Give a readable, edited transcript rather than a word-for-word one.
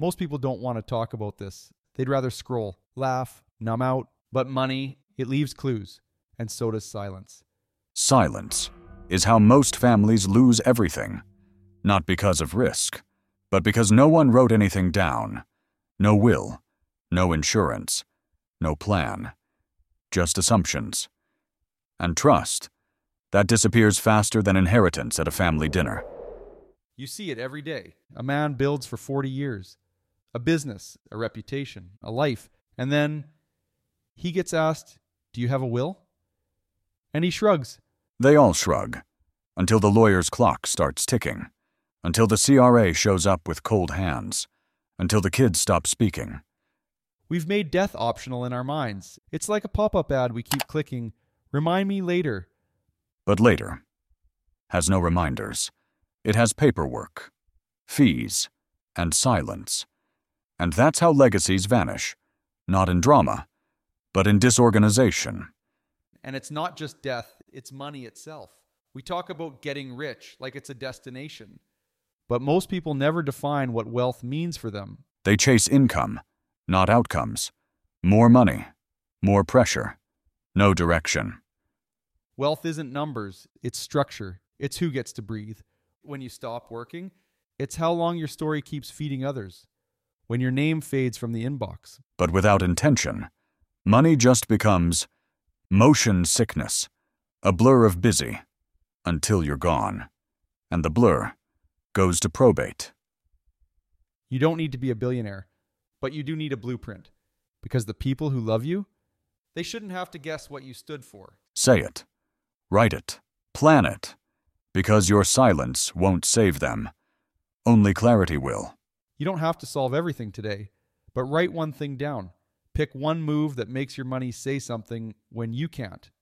Most people don't want to talk about this. They'd rather scroll, laugh, numb out. But money, it leaves clues, and so does silence. Silence is how most families lose everything. Not because of risk, but because no one wrote anything down. No will, no insurance, no plan. Just assumptions. And trust, that disappears faster than inheritance at a family dinner. You see it every day. A man builds for 40 years. A business, a reputation, a life. And then he gets asked, "Do you have a will?" And he shrugs. They all shrug, until the lawyer's clock starts ticking, until the CRA shows up with cold hands, until the kids stop speaking. We've made death optional in our minds. It's like a pop-up ad we keep clicking, "Remind me later." But later has no reminders. It has paperwork, fees, and silence. And that's how legacies vanish, not in drama, but in disorganization. And it's not just death, it's money itself. We talk about getting rich like it's a destination. But most people never define what wealth means for them. They chase income, not outcomes. More money, more pressure, no direction. Wealth isn't numbers, it's structure. It's who gets to breathe. When you stop working, it's how long your story keeps feeding others. When your name fades from the inbox. But without intention, money just becomes motion sickness, a blur of busy, until you're gone. And the blur goes to probate. You don't need to be a billionaire, but you do need a blueprint. Because the people who love you, they shouldn't have to guess what you stood for. Say it. Write it. Plan it. Because your silence won't save them. Only clarity will. You don't have to solve everything today, but write one thing down. Pick one move that makes your money say something when you can't.